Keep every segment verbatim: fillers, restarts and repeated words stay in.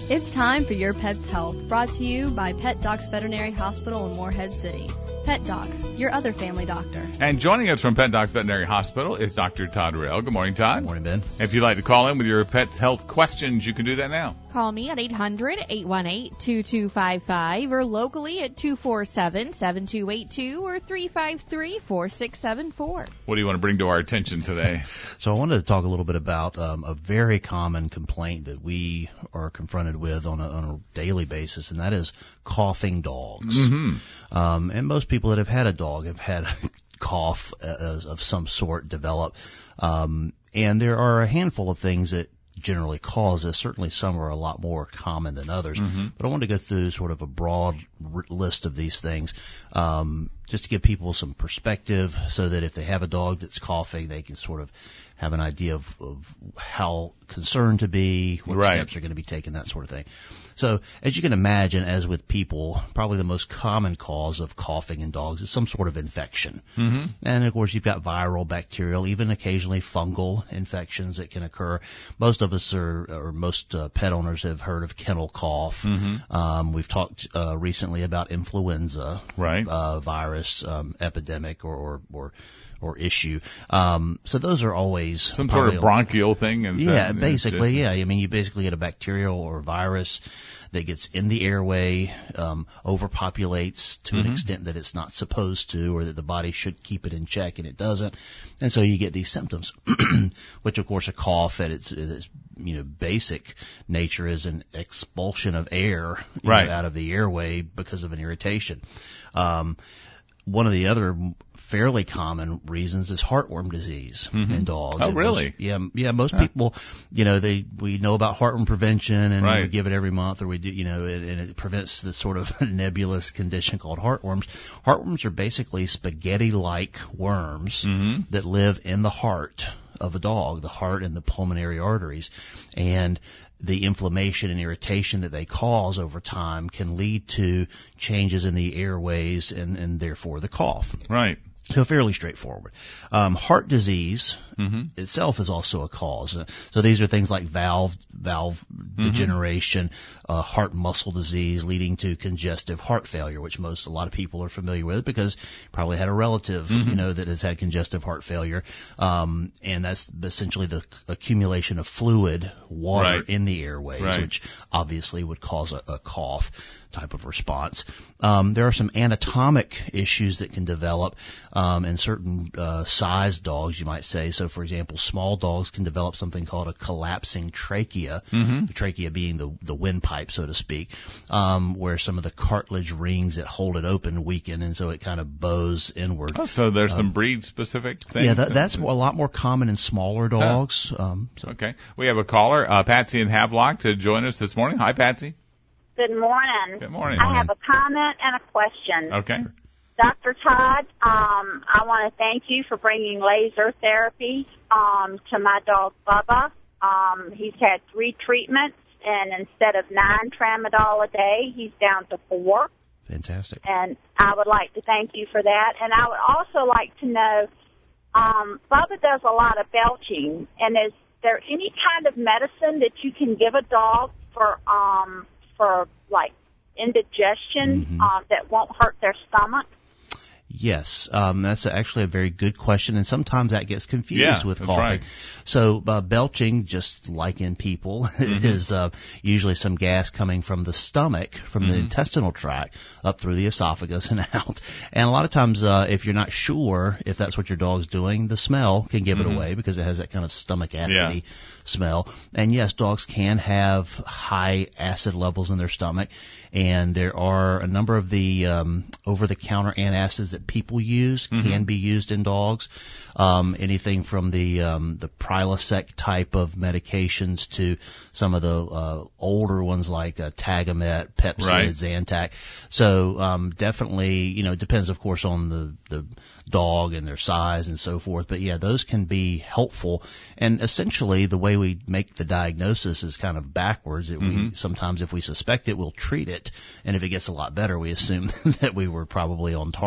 It's time for Your Pet's Health, brought to you by Pet Docs Veterinary Hospital in Morehead City. Pet Docs, your other family doctor. And joining us from Pet Docs Veterinary Hospital is Doctor Todd Rail. Good morning, Todd. Good morning, Ben. If you'd like to call in with your pet's health questions, you can do that now. Call me at eight hundred, eight one eight, two two five five or locally at two four seven, seven two eight two or three five three, four six seven four. What do you want to bring to our attention today? So I wanted to talk a little bit about um, a very common complaint that we are confronted with on a, on a daily basis, and that is coughing dogs. Mm-hmm. Um, and most people that have had a dog have had a cough uh, of some sort develop. Um, and there are a handful of things that generally cause this. Certainly some are a lot more common than others. Mm-hmm. But I want to go through sort of a broad r- list of these things, um, just to give people some perspective so that if they have a dog that's coughing, they can sort of have an idea of, of how concerned to be, what right. steps are going to be taken, that sort of thing. So as you can imagine, as with people, probably the most common cause of coughing in dogs is some sort of infection. Mm-hmm. And of course, you've got viral, bacterial, even occasionally fungal infections that can occur. Most of us are, or most uh, pet owners have heard of kennel cough. Mm-hmm. Um, we've talked uh, recently about influenza right. uh, virus um, epidemic or, or, or or issue. Um, so those are always some sort of bronchial thing. And yeah, some, basically, just, yeah. I mean, you basically get a bacterial or virus that gets in the airway, um, overpopulates to mm-hmm. an extent that it's not supposed to, or that the body should keep it in check, and it doesn't. And so you get these symptoms, which of course a cough at its, its you know, basic nature is an expulsion of air right. know, out of the airway because of an irritation. Um, One of the other fairly common reasons is heartworm disease mm-hmm. in dogs. Oh, it really? Was, yeah, yeah. Most huh. people, you know, they we know about heartworm prevention, and right. we give it every month, or we do, you know, it, and it prevents this sort of nebulous condition called heartworms. Heartworms are basically spaghetti-like worms mm-hmm. that live in the heart of a dog, the heart and the pulmonary arteries, and the inflammation and irritation that they cause over time can lead to changes in the airways and, and therefore the cough. Right. So fairly straightforward. Um, heart disease mm-hmm. itself is also a cause. So these are things like valve valve mm-hmm. degeneration, uh, heart muscle disease leading to congestive heart failure, which most a lot of people are familiar with because you probably had a relative, mm-hmm. you know, that has had congestive heart failure. Um, and that's essentially the accumulation of fluid, water right. in the airways, right. which obviously would cause a, a cough type of response. Um, there are some anatomic issues that can develop um, in certain uh, size dogs, you might say. So, for example, small dogs can develop something called a collapsing trachea, mm-hmm. the trachea being the, the windpipe, so to speak, um, where some of the cartilage rings that hold it open weaken, and so it kind of bows inward. Oh, so there's um, some breed-specific things? Yeah, that, that's a lot more common in smaller dogs. Oh. Um, so. Okay. We have a caller, uh, Patsy in Havelock, to join us this morning. Hi, Patsy. Good morning. Good morning. I have a comment and a question. Okay. Doctor Todd, um, I want to thank you for bringing laser therapy um, to my dog Bubba. Um, he's had three treatments, and instead of nine tramadol a day, he's down to four. Fantastic. And I would like to thank you for that. And I would also like to know, um, Bubba does a lot of belching, and is there any kind of medicine that you can give a dog for um, for like indigestion mm-hmm. uh, that won't hurt their stomach? Yes, um, that's actually a very good question, and sometimes that gets confused yeah, with that's coughing. Right. So uh, belching, just like in people, mm-hmm. is uh, usually some gas coming from the stomach, from mm-hmm. the intestinal tract, up through the esophagus and out. And a lot of times, uh, if you're not sure if that's what your dog's doing, the smell can give mm-hmm. it away because it has that kind of stomach acidy yeah. smell. And yes, dogs can have high acid levels in their stomach, and there are a number of the um, over-the-counter antacids that people use mm-hmm. can be used in dogs. Um, anything from the um, the Prilosec type of medications to some of the uh, older ones like uh, Tagamet, Pepcid, right. Zantac. So um, definitely, you know, it depends, of course, on the the dog and their size and so forth. But yeah, those can be helpful. And essentially, the way we make the diagnosis is kind of backwards. It, mm-hmm. we, sometimes, if we suspect it, we'll treat it, and if it gets a lot better, we assume that we were probably on target. Right.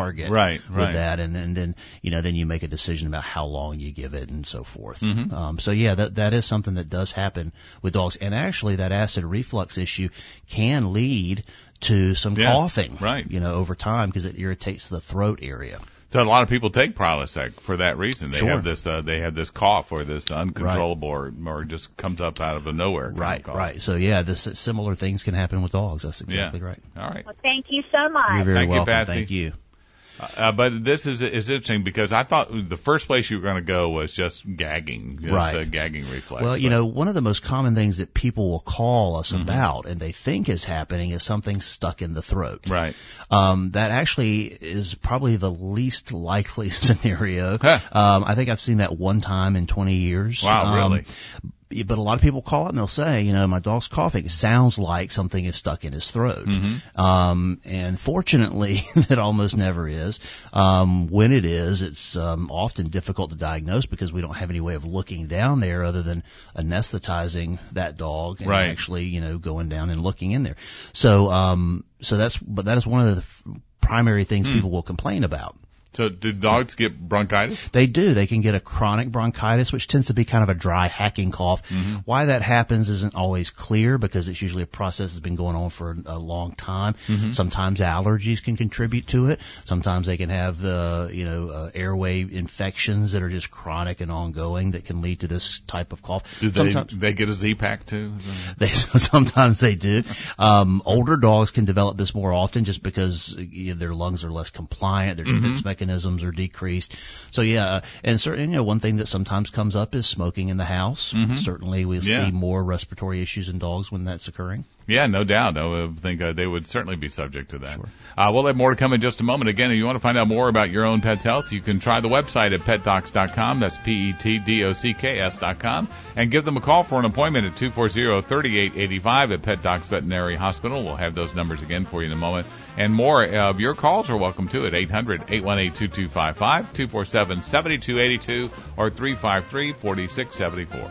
right, with right. that, and, and then you know then you make a decision about how long you give it and so forth. Mm-hmm. Um, so yeah, that that is something that does happen with dogs, and actually that acid reflux issue can lead to some yeah, coughing, right? You know, over time because it irritates the throat area. So a lot of people take Prilosec for that reason. They Sure. have this, uh, they have this cough or this uncontrollable, right. or, or just comes up out of the nowhere. Right, right. So yeah, this similar things can happen with dogs. That's exactly yeah. right. All right. Well, thank you so much. You're very Thank welcome. You, Patsy. Thank you. Uh, but this is is interesting because I thought the first place you were going to go was just gagging, just right. a gagging reflex. Well, you but. know, one of the most common things that people will call us mm-hmm. about and they think is happening is something stuck in the throat. Right. Um, that actually is probably the least likely scenario. Huh. Um, I think I've seen that one time in twenty years. Wow, um, really? But a lot of people call up and they'll say, you know, my dog's coughing. It sounds like something is stuck in his throat. Mm-hmm. Um, and fortunately, it almost never is. Um, when it is, it's um, often difficult to diagnose because we don't have any way of looking down there other than anesthetizing that dog and right. actually, you know, going down and looking in there. So, um, so that's, but that is one of the f- primary things mm. people will complain about. So do dogs get bronchitis? They do. They can get a chronic bronchitis, which tends to be kind of a dry, hacking cough. Mm-hmm. Why that happens isn't always clear because it's usually a process that's been going on for a long time. Mm-hmm. Sometimes allergies can contribute to it. Sometimes they can have, uh, you know, uh, airway infections that are just chronic and ongoing that can lead to this type of cough. Do they, sometimes, they get a Z-Pack too? They, sometimes they do. Um, older dogs can develop this more often just because you know, their lungs are less compliant, their defense mm-hmm. mechanisms are decreased. So yeah, and certainly, you know, one thing that sometimes comes up is smoking in the house. Mm-hmm. Certainly we'll yeah. see more respiratory issues in dogs when that's occurring. Yeah, no doubt. I would think uh, they would certainly be subject to that. Sure. Uh, we'll have more to come in just a moment. Again, if you want to find out more about your own pet's health, you can try the website at pet docs dot com. That's P E T D O C K S dot com. And give them a call for an appointment at two four zero, three eight eight five at Pet Docs Veterinary Hospital. We'll have those numbers again for you in a moment. And more of your calls are welcome to at eight hundred, eight one eight, two two five five, two four seven, seven two eight two, or three five three, four six seven four.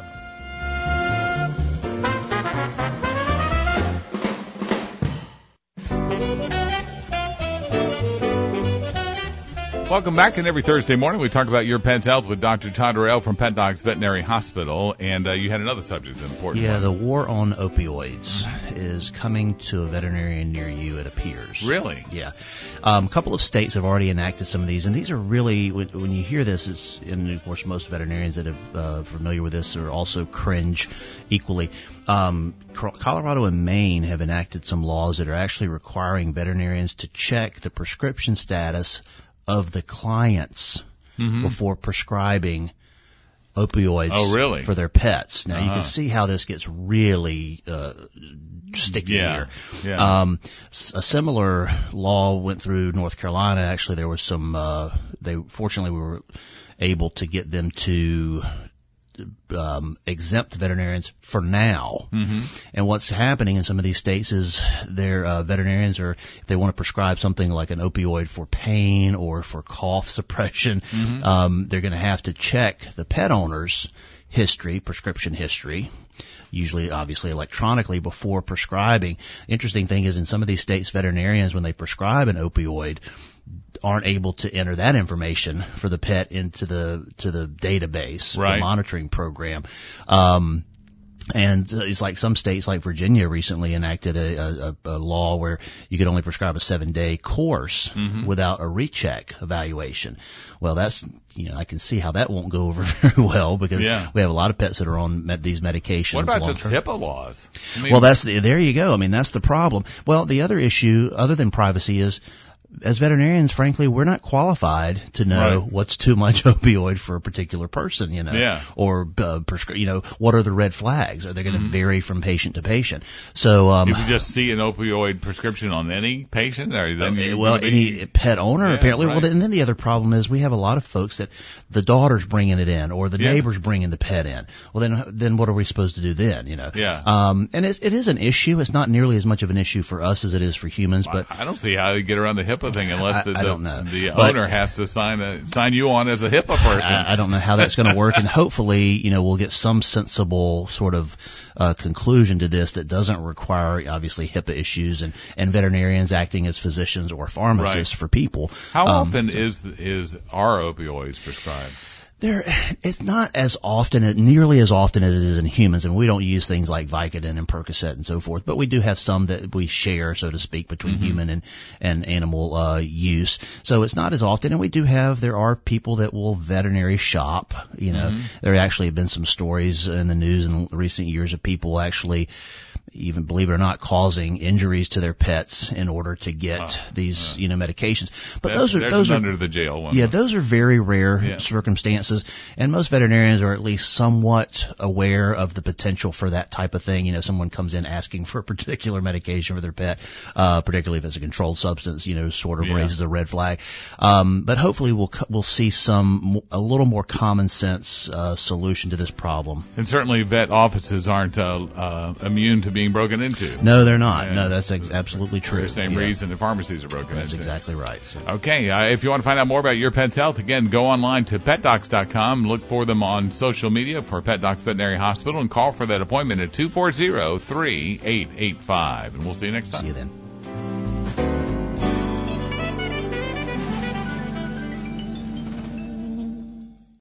Welcome back, and every Thursday morning we talk about your pet's health with Doctor Todd Durrell from Pet Docs Veterinary Hospital, and uh, you had another subject, an important Yeah, one. the war on opioids is coming to a veterinarian near you, it appears. Really? Yeah. Um, a couple of states have already enacted some of these, and these are really, when, when you hear this, it's, and of course most veterinarians that are uh, familiar with this are also cringe equally. Um, Colorado and Maine have enacted some laws that are actually requiring veterinarians to check the prescription status of the clients mm-hmm. before prescribing opioids oh, really? for their pets. Now, uh-huh. you can see how this gets really uh, sticky yeah. here. Yeah. Um, a similar law went through North Carolina. Actually, there was some, uh, they, fortunately, we were able to get them to Um, exempt veterinarians for now. Mm-hmm. And what's happening in some of these states is their uh, veterinarians are, if they want to prescribe something like an opioid for pain or for cough suppression, mm-hmm. um, they're going to have to check the pet owner's history, prescription history, usually obviously electronically before prescribing. Interesting thing is in some of these states, veterinarians, when they prescribe an opioid, aren't able to enter that information for the pet into the to the database, right. the monitoring program. Um, and it's like some states, like Virginia, recently enacted a, a, a law where you could only prescribe a seven-day course mm-hmm. without a recheck evaluation. Well, that's, you know, I can see how that won't go over very well because yeah. we have a lot of pets that are on med- these medications. What about just long-term. HIPAA laws? I mean, well, that's the, there you go. I mean, that's the problem. Well, the other issue, other than privacy, is as veterinarians, frankly, we're not qualified to know right. what's too much opioid for a particular person, you know, yeah. or uh, prescri- you know, what are the red flags? Are they going to mm-hmm. vary from patient to patient? So, um, if you just see an opioid prescription on any patient, or then uh, well, be, any pet owner yeah, apparently. Right. Well, and then the other problem is we have a lot of folks that the daughter's bringing it in, or the yeah. neighbor's bringing the pet in. Well, then, then what are we supposed to do then? You know, yeah. Um, and it's, it is an issue. It's not nearly as much of an issue for us as it is for humans, but I don't see how you get around the HIPAA HIPAA thing unless the, I, I don't know. the, the But- owner has to sign a, sign you on as a HIPAA person. I, I don't know how that's going to work, and hopefully, you know, we'll get some sensible sort of uh, conclusion to this that doesn't require, obviously, HIPAA issues and, and veterinarians acting as physicians or pharmacists Right. for people. How Um, often is is are opioids prescribed? There, it's not as often, nearly as often as it is in humans, and we don't use things like Vicodin and Percocet and so forth, but we do have some that we share, so to speak, between Mm-hmm. human and, and animal, uh, use. So it's not as often, and we do have, there are people that will veterinary shop, you know, Mm-hmm. there actually have been some stories in the news in recent years of people actually, even believe it or not, causing injuries to their pets in order to get Oh, these, you know, medications. But That's- those are, there's those an are, under the jail one. yeah, those are very rare Yeah. circumstances, and most veterinarians are at least somewhat aware of the potential for that type of thing. You know, someone comes in asking for a particular medication for their pet, uh, particularly if it's a controlled substance, you know, sort of Yeah. raises a red flag. Um, but hopefully we'll, co- we'll see some, a little more common sense, uh, solution to this problem. And certainly vet offices aren't uh, uh, immune to being broken into. No, they're not. Yeah. No, that's ex- absolutely For true. the same Yeah. reason the pharmacies are broken That's into. exactly right. So. Okay, uh, if you want to find out more about your pet's health, again, go online to pet docs dot com, look for them on social media for Pet Docs Veterinary Hospital, and call for that appointment at two four zero, three eight eight five. And we'll see you next time. See you then.